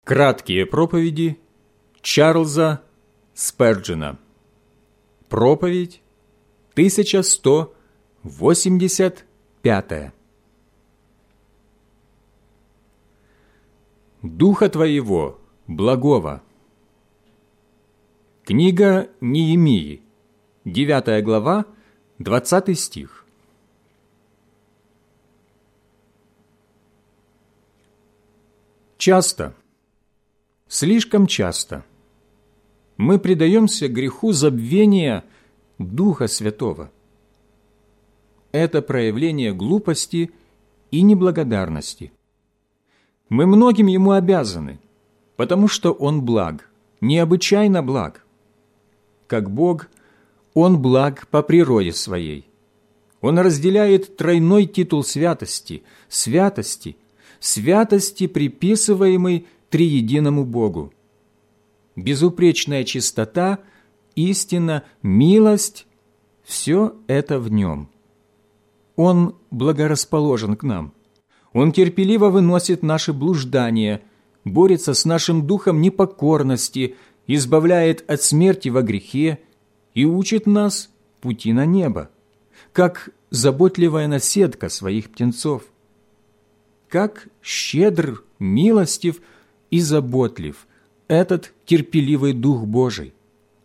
Краткие проповеди Чарльза Сперджена. Проповедь 1185. Духа Твоего, благого. Книга Неемии, 9 глава, 20 стих. Часто, слишком часто мы предаемся греху забвения Духа Святого. Это проявление глупости и неблагодарности. Мы многим Ему обязаны, потому что Он благ, необычайно благ. Как Бог, Он благ по природе Своей. Он разделяет тройной титул святости, святости, приписываемой триединому Богу. Безупречная чистота, истина, милость – все это в Нем. Он благорасположен к нам. Он терпеливо выносит наши блуждания, борется с нашим духом непокорности, избавляет от смерти во грехе и учит нас пути на небо, как заботливая наседка своих птенцов. Как щедр, милостив и заботлив этот терпеливый Дух Божий.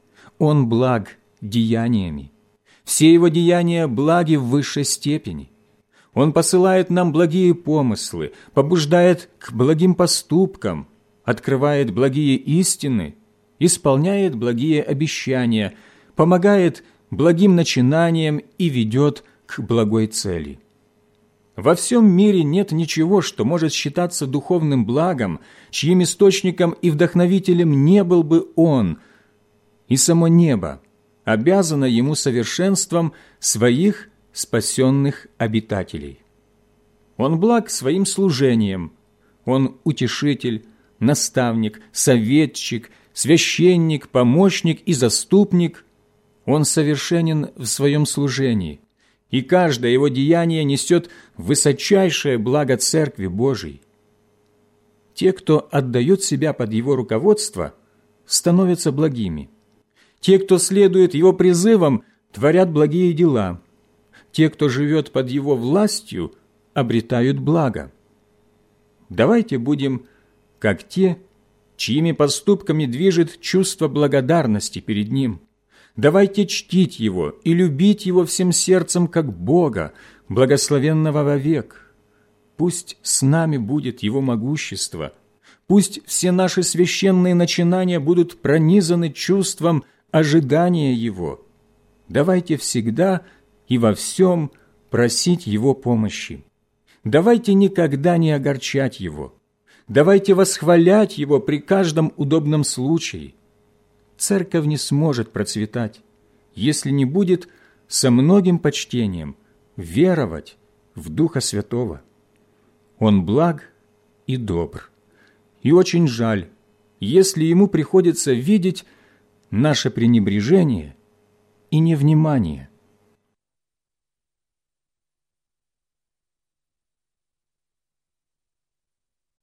Он благ деяниями. Все Его деяния благи в высшей степени. Он посылает нам благие помыслы, побуждает к благим поступкам, открывает благие истины, исполняет благие обещания, помогает благим начинаниям и ведет к благой цели. Во всем мире нет ничего, что может считаться духовным благом, чьим источником и вдохновителем не был бы Он, и само небо обязано Ему совершенством своих спасенных обитателей. Он благ своим служением, Он утешитель, наставник, советчик, священник, помощник и заступник. Он совершенен в своем служении, и каждое Его деяние несет высочайшее благо Церкви Божией. Те, кто отдает себя под Его руководство, становятся благими. Те, кто следует Его призывам, творят благие дела. Те, кто живет под Его властью, обретают благо. Давайте будем как те, чьими поступками движет чувство благодарности перед Ним. Давайте чтить Его и любить Его всем сердцем, как Бога, благословенного вовек. Пусть с нами будет Его могущество, пусть все наши священные начинания будут пронизаны чувством ожидания Его. Давайте всегда и во всем просить Его помощи. Давайте никогда не огорчать Его. Давайте восхвалять Его при каждом удобном случае. Церковь не сможет процветать, если не будет со многим почтением веровать в Духа Святого. Он благ и добр, и очень жаль, если Ему приходится видеть наше пренебрежение и невнимание.